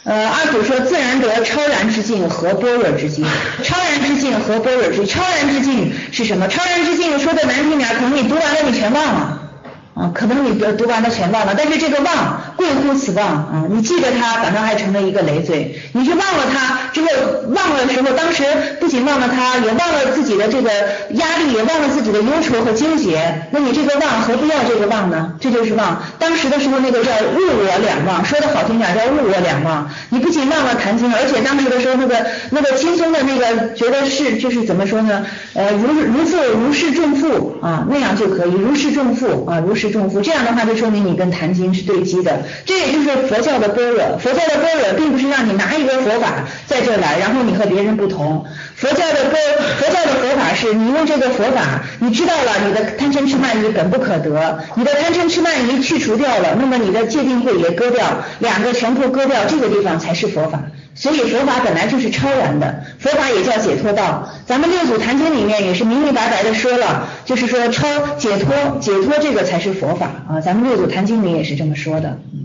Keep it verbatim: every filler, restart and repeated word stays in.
呃，二祖说自然得超然之境和般若之境，超然之境和般若之境，超然之境是什么？超然之境说的难听点，可能你读完了你全忘了。啊，可能你读完了全忘了，但是这个忘贵乎此忘啊！你记着它，反倒还成了一个累赘。你去忘了它之后，忘了的时候，当时不仅忘了它，也忘了自己的这个压力，也忘了自己的忧愁和纠结。那你这个忘何必要这个忘呢？这就是忘。当时的时候那个叫物我两忘，说的好听点叫物我两忘。你不仅忘了谈经，而且当时的时候那个那个轻松的那个觉得是就是怎么说呢？呃，如如负如释重负啊，那样就可以如释重负啊，如释重负，这样的话就说明你跟坛经是对机的。这也就是佛教的般若，佛教的般若并不是让你拿一个佛法在这来，然后你和别人不同。佛教的般佛教的佛法是你用这个佛法，你知道了你的贪嗔痴慢疑本不可得，你的贪嗔痴慢疑去除掉了，那么你的戒定慧也割掉，两个全部割掉，这个地方才是佛法。所以佛法本来就是超然的，佛法也叫解脱道。咱们六祖坛经里面也是明明白白的说了，就是说超解脱，解脱这个才是佛法啊。咱们六祖坛经里也是这么说的。